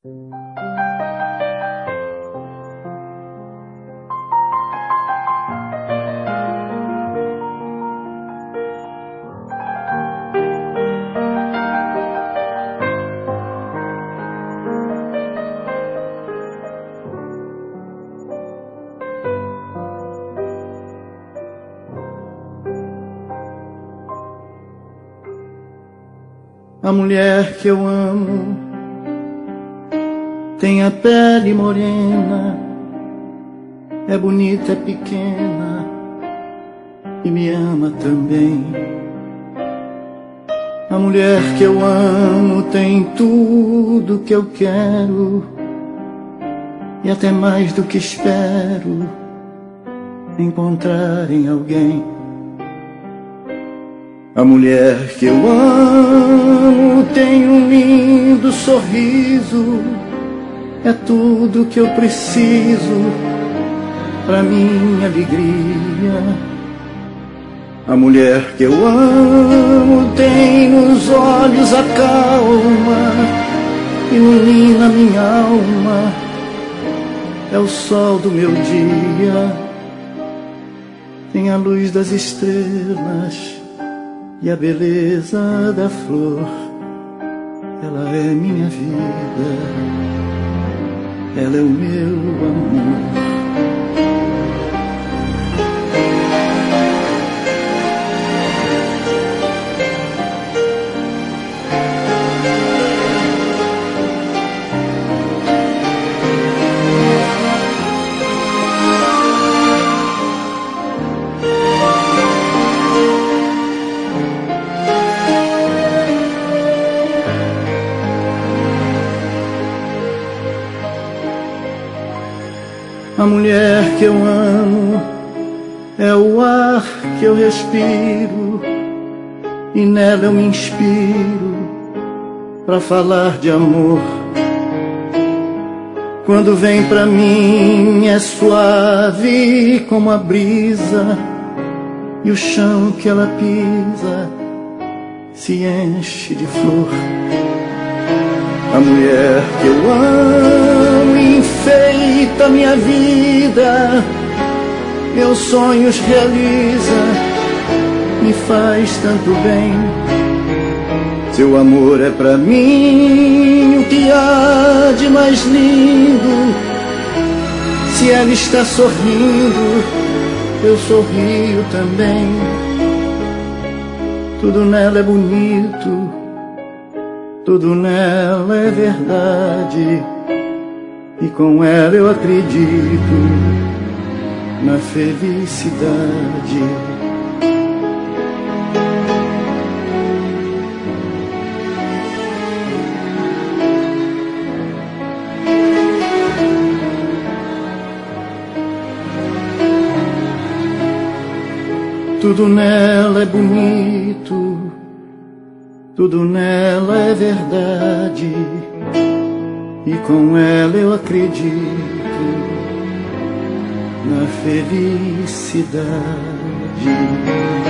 A mulher que eu amo tem a pele morena, é bonita, é pequena e me ama também. A mulher que eu amo tem tudo que eu quero e até mais do que espero encontrar em alguém. A mulher que eu amo tem um lindo sorriso, é tudo que eu preciso pra minha alegria. A mulher que eu amo tem nos olhos a calma, ilumina minha alma, é o sol do meu dia, tem a luz das estrelas e a beleza da flor. Ela é minha vida, ela é o meu amor. A mulher que eu amo é o ar que eu respiro e nela eu me inspiro pra falar de amor. Quando vem pra mim é suave como a brisa e o chão que ela pisa se enche de flor. A mulher que eu amo enfeita minha vida, meus sonhos realiza, me faz tanto bem. Seu amor é pra mim o que há de mais lindo. Se ela está sorrindo, eu sorrio também. Tudo nela é bonito, tudo nela é verdade, e com ela eu acredito na felicidade. Tudo nela é bonito, tudo nela é verdade, e com ela eu acredito na felicidade.